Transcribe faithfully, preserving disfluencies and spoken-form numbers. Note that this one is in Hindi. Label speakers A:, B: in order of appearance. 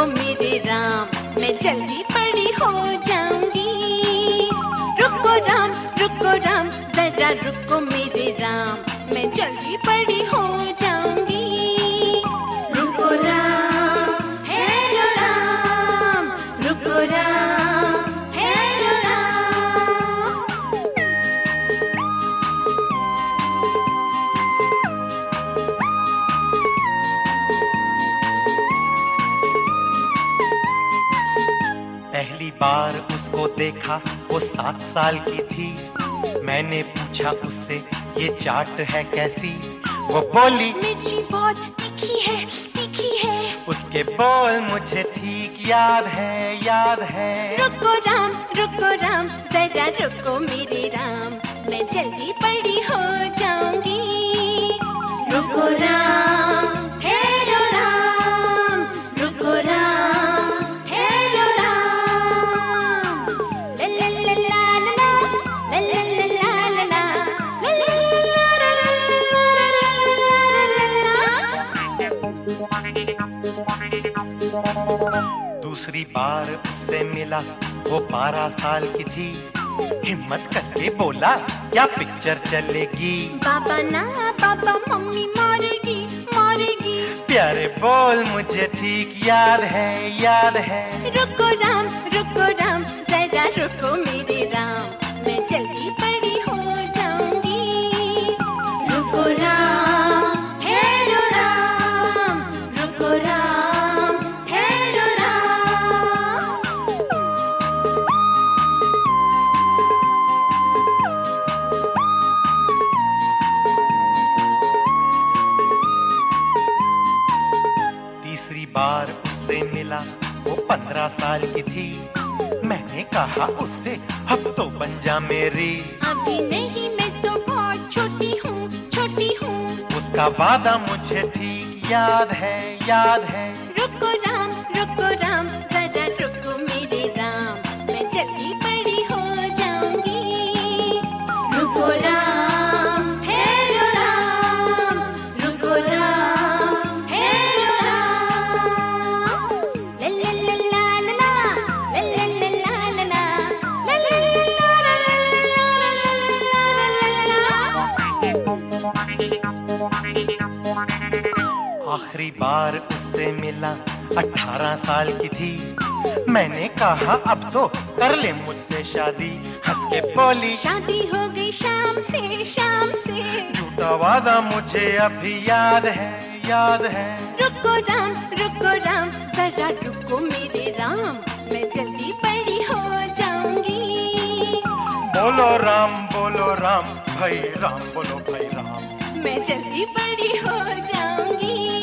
A: रुको मेरे राम, मैं जल्दी बड़ी हो जाऊंगी। रुको राम, रुको राम, जरा रुको मेरे राम, मैं जल्दी बड़ी हो जाऊंगी। रुको राम, हेलो राम, रुको राम, हेलो राम।
B: पहली बार उसको देखा वो सात साल की थी। मैंने पूछा उससे ये चाट है कैसी, वो बोली
A: मिर्ची बहुत तीखी है, तीखी है।
B: उसके बोल मुझे ठीक याद है, याद है।
A: रुको राम, रुको राम, जरा रुको मेरे राम, मैं जल्दी बड़ी हो जाऊंगी। रुको राम, हेलो राम, रुको राम, हेलो राम। ला ला ला ला ला, ला ला ला ला ला, ला ला ला ला ला।
B: दूसरी बार उससे मिला वो बारह साल की थी। हिम्मत करके बोला क्या पिक्चर चलेगी।
A: बाबा ना बाबा, मम्मी मारेगी, मारेगी।
B: प्यारे बोल मुझे ठीक याद है, याद है।
A: रुको राम, रुको राम, जरा रुको मेरे राम, मैं जल्दी बड़ी हो जाऊंगी। रुको राम, हेलो राम, रुको राम, हेलो राम।
B: तीसरी बार उससे मिला वो पंद्रह साल की थी। मैंने कहा उससे अब तो बन जा मेरी।
A: अभी नहीं, मैं तो बहुत छोटी हूँ, छोटी हूँ।
B: उसका वादा मुझे ठीक याद है, याद है।
A: रुको राम, रुको राम, जरा रुको मेरे राम, मैं जल्दी बड़ी हो जाऊंगी। रुको राम, हेलो राम, रुको राम, हेलो राम। ला ला ला ला ला, ला ला ला ला ला, ला ला
B: आखिरी बार उससे मिला अठारह साल की थी। मैंने कहा अब तो कर ले मुझसे शादी। हंस के बोली
A: शादी हो गई शाम से, शाम से।
B: झूठा वादा मुझे अभी याद है, याद है।
A: रुको राम, रुको राम, जरा रुको मेरे राम, मैं जल्दी बड़ी हो जाऊंगी।
B: बोलो राम, बोलो राम, भाई राम, बोलो भाई राम,
A: मैं जल्दी बड़ी हो जाऊंगी।